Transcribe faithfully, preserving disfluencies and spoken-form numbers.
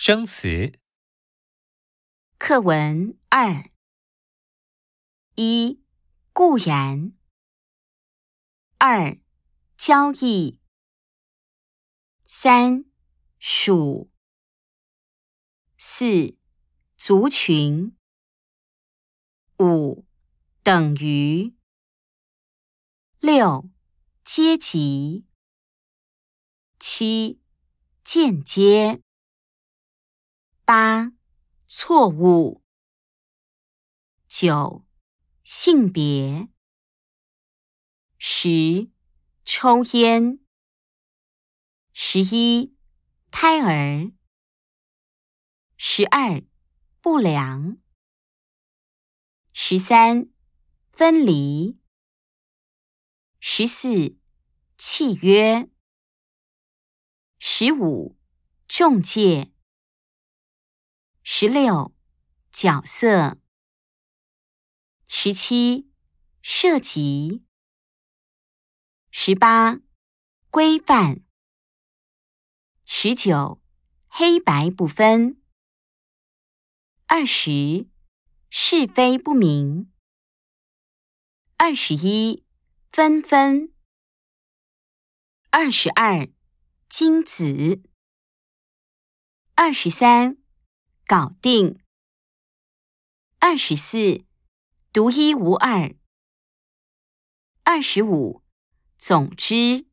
生词课文二：一、固然；二、交易；三、属；四、族群；五、等于；六、阶级；七、间接；八、错误；九、性别；十、抽烟；十一、胎儿；十二、不良；十三、分离；十四、契约；十五、中介；十六、角色；十七、涉及；十八、规范；十九、黑白不分；二十、是非不明；二十一、纷纷；二十二、精子；二十三、搞定；二十四、独一无二；二十五、总之。